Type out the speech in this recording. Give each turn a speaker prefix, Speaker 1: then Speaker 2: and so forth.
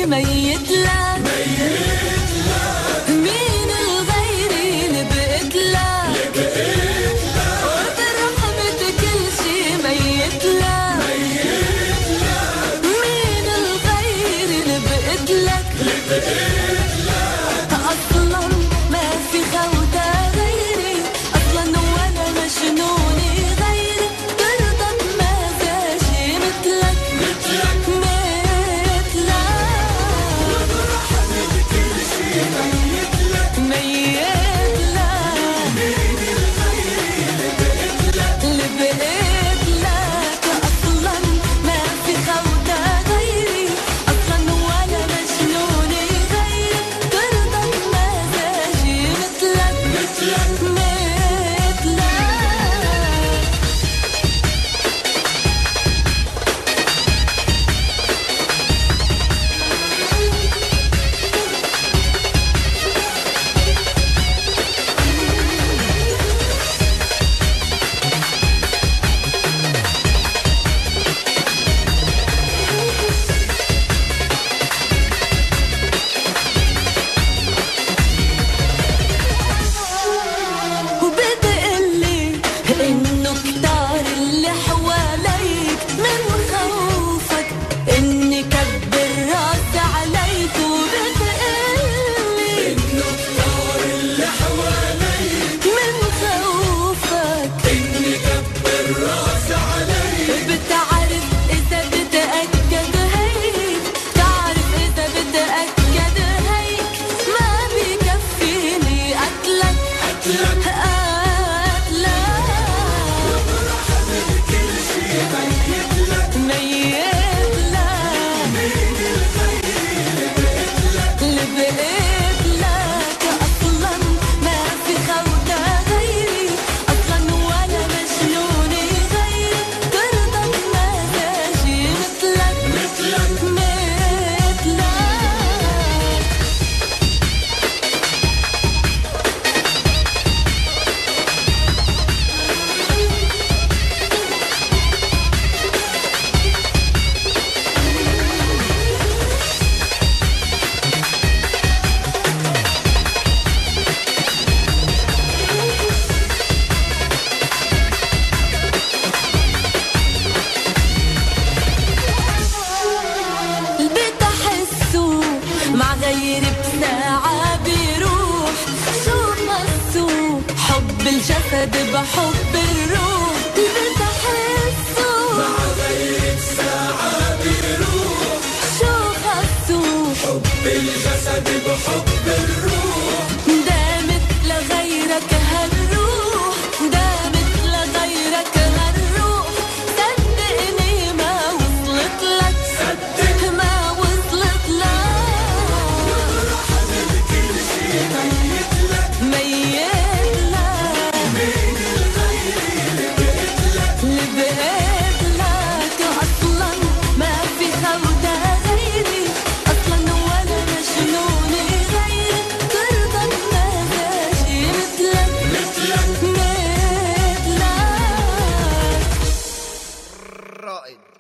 Speaker 1: ميت لك مين الغيري اللي بقيت لك وبرحمة كل شي ميت لك مين الغيري اللي بقيت لك أصلا ما في خوته غيري أصلا وأنا مجنوني غيري ترضى بمزاجي مثلك بالجسد بحب الروح بتحسه مع غيرك ساعة بيروح شو خصو حب الجسد بحب الروح دامت لغيرك هالروح دامت لغيرك هالروح صدقني ما وصلت لك صدق ما وصلت لك وبرحمة كل شي ميت لك ميت
Speaker 2: رائد.